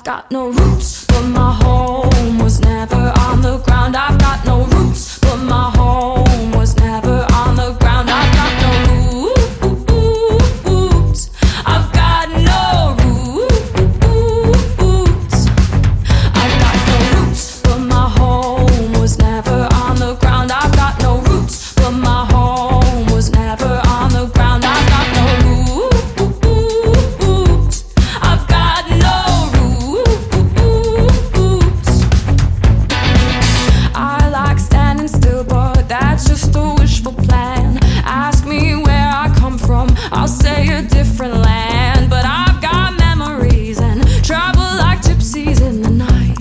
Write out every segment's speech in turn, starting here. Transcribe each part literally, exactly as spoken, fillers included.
got no roots, but my home was never on the ground. I've got no roots, but my home was never on the ground. I've got no roots. I've got no roots. I've got no roots, but my home was never on the ground. I've got no roots, but my home was never on the ground. I've got no roots. I've got no roots. I like standing still, but that's just a wishful plan. Ask me where I come from, I'll say a different land. But I've got memories and travel like gypsies in the night.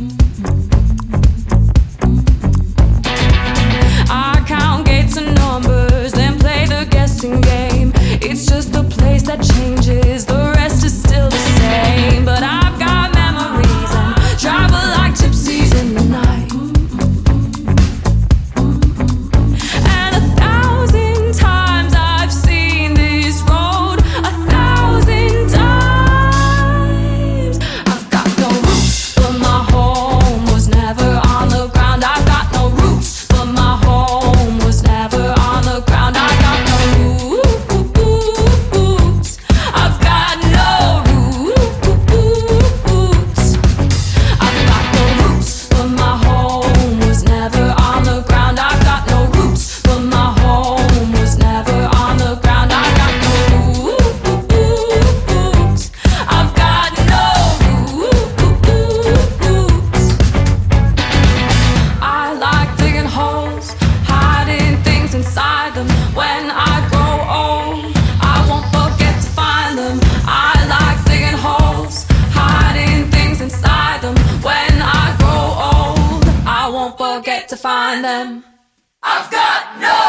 I count gates and numbers, then play the guessing game. It's just a place that changes, the rest is still the same. But I've got memories and travel like gypsies in the night. And a thousand times I've seen this road, a thousand times. I've got no roots, but my home was never on the ground. I've got no roots, but my home was never on the ground. I got no roots. I've got no roots. I've got no roots, but my home was never on the ground. I've got no roots, but my home was never on the ground. I got no roots. I've got no roots. I like digging holes, hiding things inside them. When I grow old, I won't forget to find them. I like digging holes, hiding things inside them. When I grow old, I won't forget to find them. I've got no